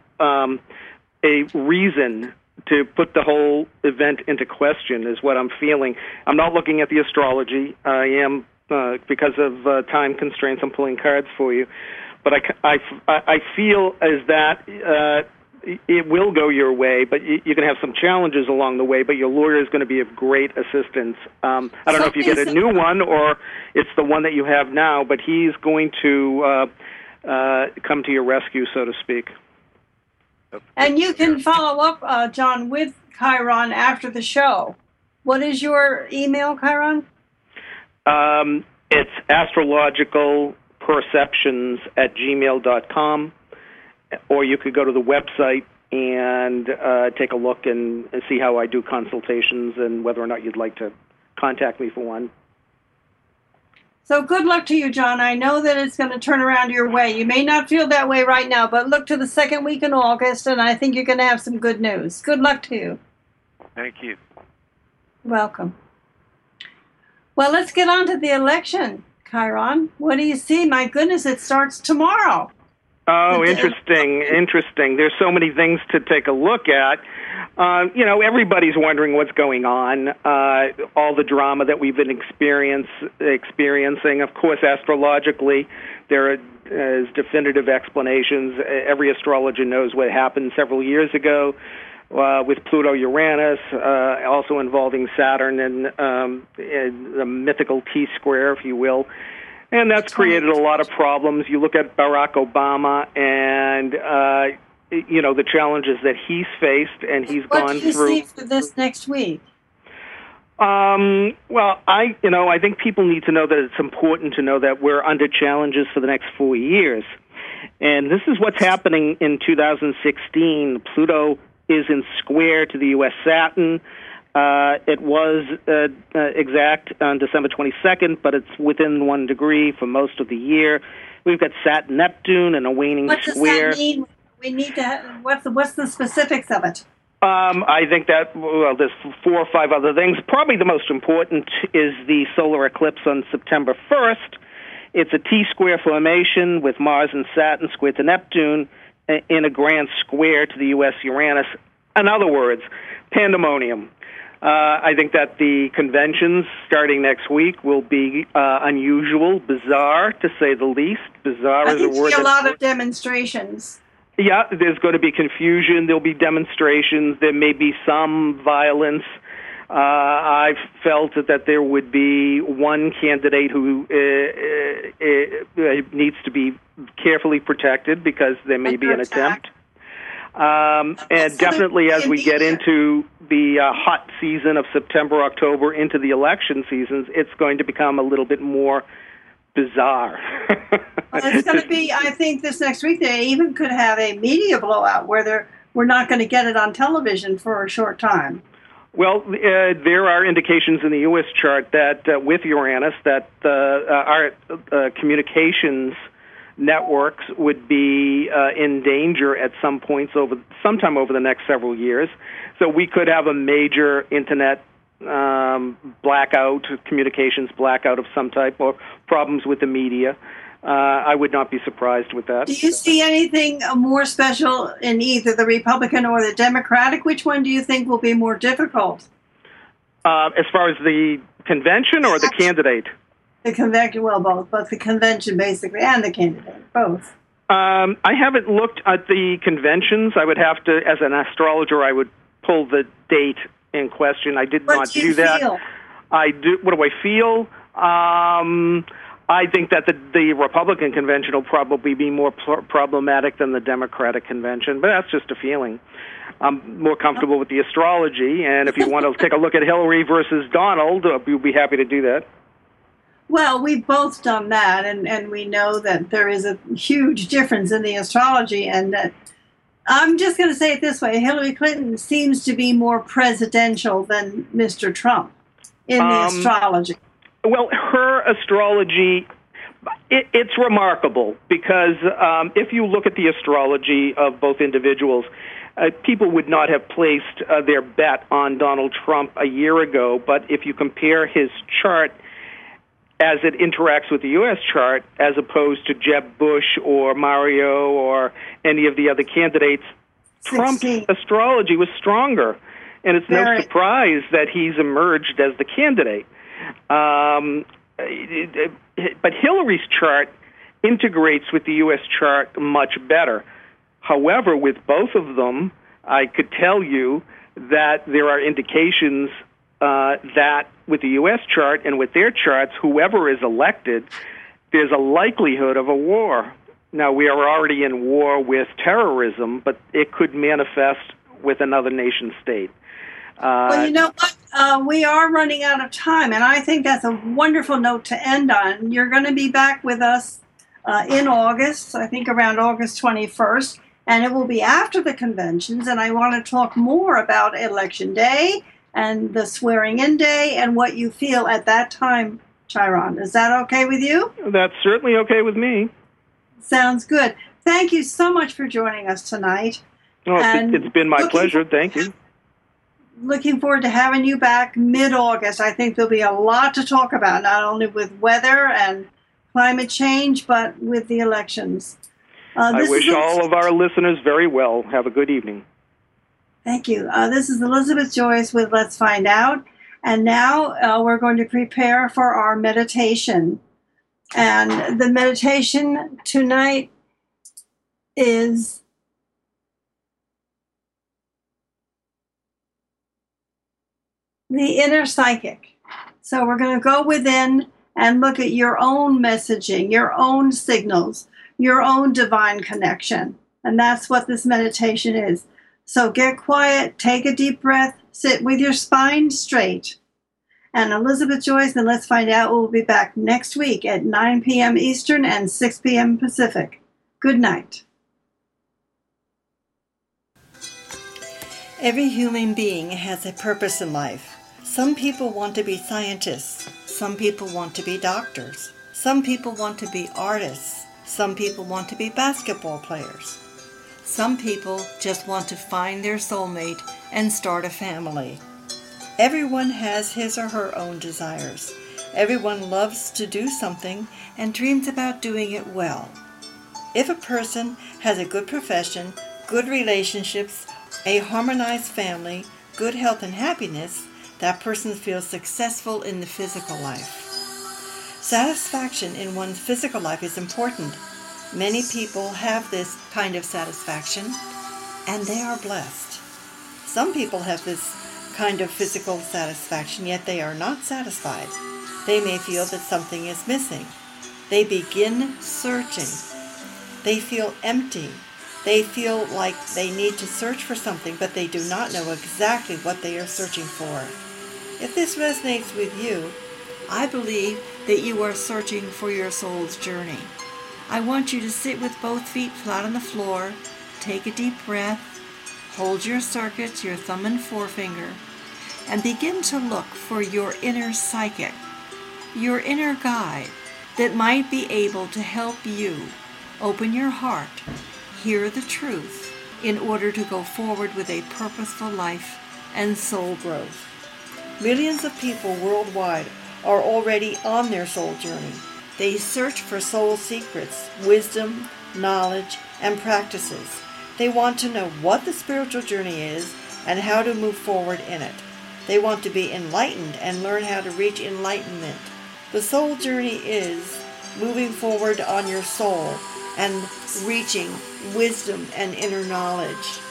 reason to put the whole event into question, is what I'm feeling. I'm not looking at the astrology. I am, because of time constraints, I'm pulling cards for you. But I feel as that it will go your way, but you're going to have some challenges along the way, but your lawyer is going to be of great assistance. I don't know if you get a new one or it's the one that you have now, but he's going to come to your rescue, so to speak. And you can follow up, John, with Chiron after the show. What is your email, Chiron? It's astrologicalperceptions@gmail.com, or you could go to the website and take a look and see how I do consultations and whether or not you'd like to contact me for one. So good luck to you, John. I know that it's going to turn around your way. You may not feel that way right now, but look to the second week in August, and I think you're going to have some good news. Good luck to you. Thank you. Welcome. Well, let's get on to the election, Chiron. What do you see? My goodness, it starts tomorrow. Oh, interesting. There's so many things to take a look at. Everybody's wondering what's going on, all the drama that we've been experiencing. Of course, astrologically, there is definitive explanations. Every astrologer knows what happened several years ago with Pluto-Uranus, also involving Saturn and the mythical T-square, if you will. And that's created a lot of problems. You look at Barack Obama and, the challenges that he's faced and he's gone through. What do you see for this next week? Well, I think people need to know that it's important to know that we're under challenges for the next 4 years. And this is what's happening in 2016. Pluto is in square to the U.S. Saturn. It was exact on December 22nd, but it's within 1 degree for most of the year. We've got Saturn Neptune and a waning what square. What does that mean? We need to. What's the specifics of it? I think that, there's 4 or 5 other things. Probably the most important is the solar eclipse on September 1st. It's a T-square formation with Mars and Saturn squared to Neptune in a grand square to the U.S. Uranus. In other words, pandemonium. I think that the conventions starting next week will be unusual, bizarre, to say the least. Bizarre is a word. I think a lot of demonstrations. Yeah, there's going to be confusion. There'll be demonstrations. There may be some violence. I've felt that there would be one candidate who needs to be carefully protected because there may be an attempt. And definitely as we get into the hot season of September, October, into the election seasons, it's going to become a little bit more bizarre. Well, it's going to be, I think this next week they even could have a media blowout where we're not going to get it on television for a short time. Well, there are indications in the U.S. chart that with Uranus that our communications networks would be in danger at sometime over the next several years. So we could have a major internet blackout, communications blackout of some type, or problems with the media. I would not be surprised with that. Do you see anything more special in either the Republican or the Democratic? Which one do you think will be more difficult? As far as the convention or the candidate? The convention, well, both the convention basically and the candidate, both. I haven't looked at the conventions. I would have to, as an astrologer, I would pull the date in question. I did not do that. Feel? I do. What do I feel? I think that the Republican convention will probably be more problematic than the Democratic convention, but that's just a feeling. I'm more comfortable with the astrology, and if you want to take a look at Hillary versus Donald, we'll be happy to do that. Well, we've both done that, and we know that there is a huge difference in the astrology, and I'm just going to say it this way. Hillary Clinton seems to be more presidential than Mr. Trump in the astrology. Well, her astrology, it's remarkable because if you look at the astrology of both individuals, people would not have placed their bet on Donald Trump a year ago, but if you compare his chart as it interacts with the U.S. chart, as opposed to Jeb Bush or Mario or any of the other candidates, 16. Trump's astrology was stronger. And it's no surprise that he's emerged as the candidate. But Hillary's chart integrates with the U.S. chart much better. However, with both of them, I could tell you that there are indications that with the U.S. chart and with their charts, whoever is elected, there's a likelihood of a war. Now, we are already in war with terrorism, but it could manifest with another nation state. Well, you know what? We are running out of time, and I think that's a wonderful note to end on. You're going to be back with us in August, I think around August 21st, and it will be after the conventions, and I want to talk more about Election Day and the swearing-in day and what you feel at that time, Chiron. Is that okay with you? That's certainly okay with me. Sounds good. Thank you so much for joining us tonight. Oh, it's been my pleasure. Thank you. Looking forward to having you back mid-August. I think there'll be a lot to talk about, not only with weather and climate change, but with the elections. I wish all of our listeners very well. Have a good evening. Thank you. This is Elizabeth Joyce with Let's Find Out. And now we're going to prepare for our meditation. And the meditation tonight is the inner psychic. So we're going to go within and look at your own messaging, your own signals, your own divine connection. And that's what this meditation is. So get quiet, take a deep breath, sit with your spine straight. And Elizabeth Joyce and Let's Find Out will be back next week at 9 p.m. Eastern and 6 p.m. Pacific. Good night. Every human being has a purpose in life. Some people want to be scientists. Some people want to be doctors. Some people want to be artists. Some people want to be basketball players. Some people just want to find their soulmate and start a family. Everyone has his or her own desires. Everyone loves to do something and dreams about doing it well. If a person has a good profession, good relationships, a harmonized family, good health and happiness, that person feels successful in the physical life. Satisfaction in one's physical life is important. Many people have this kind of satisfaction, and they are blessed. Some people have this kind of physical satisfaction, yet they are not satisfied. They may feel that something is missing. They begin searching. They feel empty. They feel like they need to search for something, but they do not know exactly what they are searching for. If this resonates with you, I believe that you are searching for your soul's journey. I want you to sit with both feet flat on the floor, take a deep breath, hold your circuits, your thumb and forefinger, and begin to look for your inner psychic, your inner guide that might be able to help you open your heart, hear the truth, in order to go forward with a purposeful life and soul growth. Millions of people worldwide are already on their soul journey. They search for soul secrets, wisdom, knowledge, and practices. They want to know what the spiritual journey is and how to move forward in it. They want to be enlightened and learn how to reach enlightenment. The soul journey is moving forward on your soul and reaching wisdom and inner knowledge.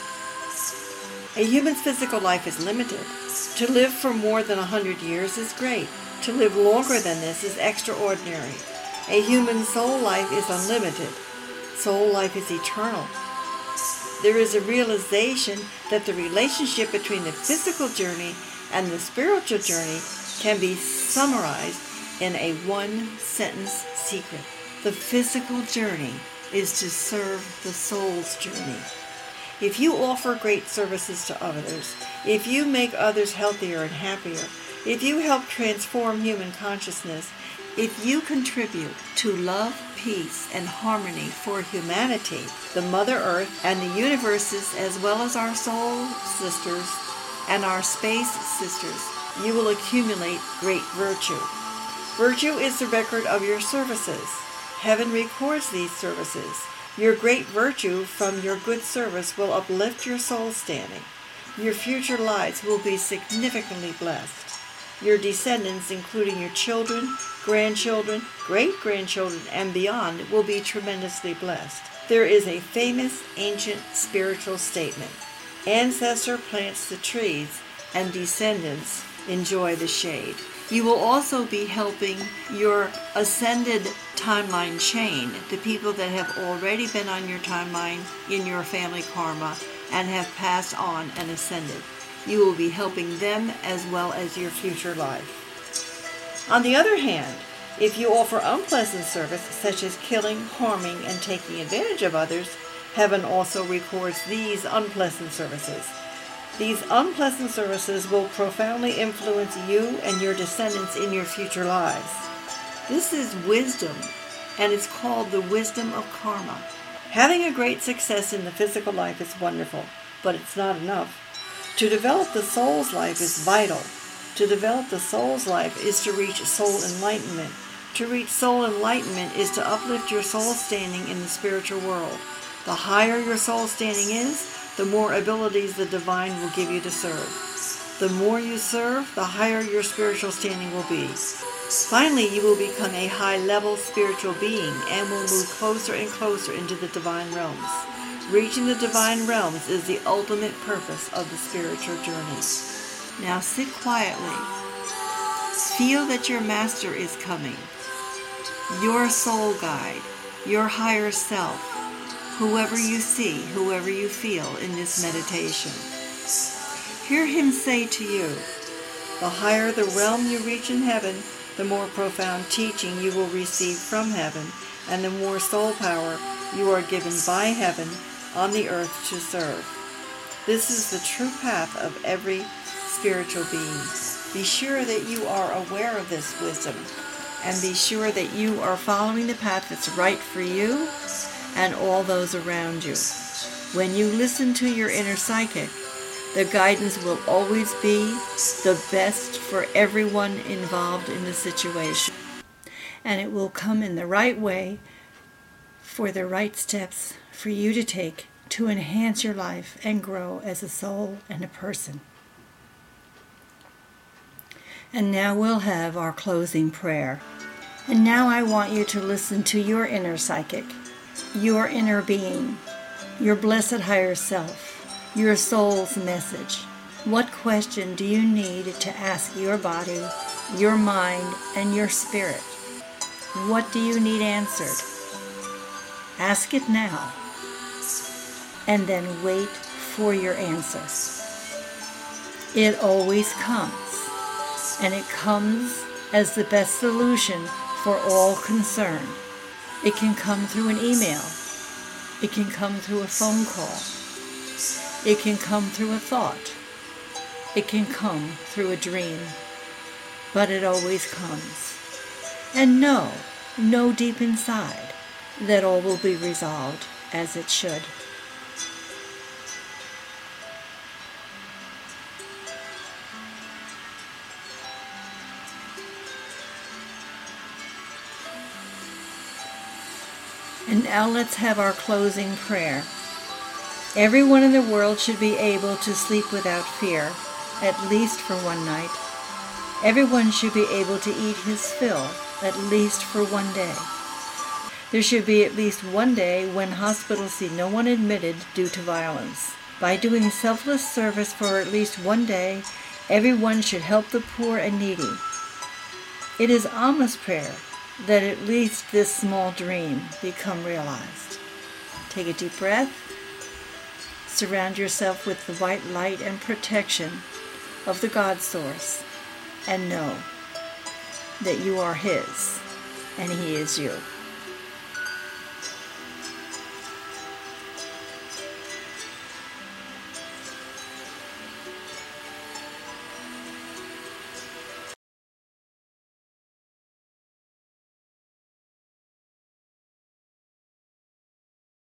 A human's physical life is limited. To live for more than 100 years is great. To live longer than this is extraordinary. A human soul life is unlimited. Soul life is eternal. There is a realization that the relationship between the physical journey and the spiritual journey can be summarized in a one-sentence secret. The physical journey is to serve the soul's journey. If you offer great services to others, if you make others healthier and happier, if you help transform human consciousness, if you contribute to love, peace, and harmony for humanity, the Mother Earth and the universes, as well as our soul sisters and our space sisters, you will accumulate great virtue. Virtue is the record of your services. Heaven records these services. Your great virtue from your good service will uplift your soul standing. Your future lives will be significantly blessed. Your descendants, including your children, grandchildren, great-grandchildren, and beyond, will be tremendously blessed. There is a famous ancient spiritual statement: ancestor plants the trees, and descendants enjoy the shade. You will also be helping your ascended timeline chain, the people that have already been on your timeline in your family karma and have passed on and ascended. You will be helping them as well as your future life. On the other hand, if you offer unpleasant service, such as killing, harming, and taking advantage of others, heaven also records these unpleasant services. These unpleasant services will profoundly influence you and your descendants in your future lives. This is wisdom, and it's called the wisdom of karma. Having a great success in the physical life is wonderful, but it's not enough. To develop the soul's life is vital. To develop the soul's life is to reach soul enlightenment. To reach soul enlightenment is to uplift your soul standing in the spiritual world. The higher your soul standing is, the more abilities the divine will give you to serve. The more you serve, the higher your spiritual standing will be. Finally, you will become a high-level spiritual being and will move closer and closer into the divine realms. Reaching the divine realms is the ultimate purpose of the spiritual journey. Now sit quietly. Feel that your master is coming, your soul guide, your higher self, whoever you see, whoever you feel in this meditation. Hear him say to you, the higher the realm you reach in heaven, the more profound teaching you will receive from heaven, and the more soul power you are given by heaven on the earth to serve. This is the true path of every spiritual being. Be sure that you are aware of this wisdom, and be sure that you are following the path that's right for you and all those around you. When you listen to your inner psychic, the guidance will always be the best for everyone involved in the situation. And it will come in the right way for the right steps for you to take to enhance your life and grow as a soul and a person. And now we'll have our closing prayer. And now I want you to listen to your inner psychic, your inner being, your blessed higher self, your soul's message. What question do you need to ask your body, your mind, and your spirit? What do you need answered? Ask it now, and then wait for your answer. It always comes, and it comes as the best solution for all concerned. It can come through an email. It can come through a phone call. It can come through a thought. It can come through a dream. But it always comes. And know deep inside that all will be resolved as it should. And now let's have our closing prayer. Everyone in the world should be able to sleep without fear, at least for one night. Everyone should be able to eat his fill, at least for one day. There should be at least one day when hospitals see no one admitted due to violence. By doing selfless service for at least one day, everyone should help the poor and needy. It is Amma's prayer that at least this small dream become realized. Take a deep breath. Surround yourself with the white light and protection of the God Source, and know that you are His, and He is you.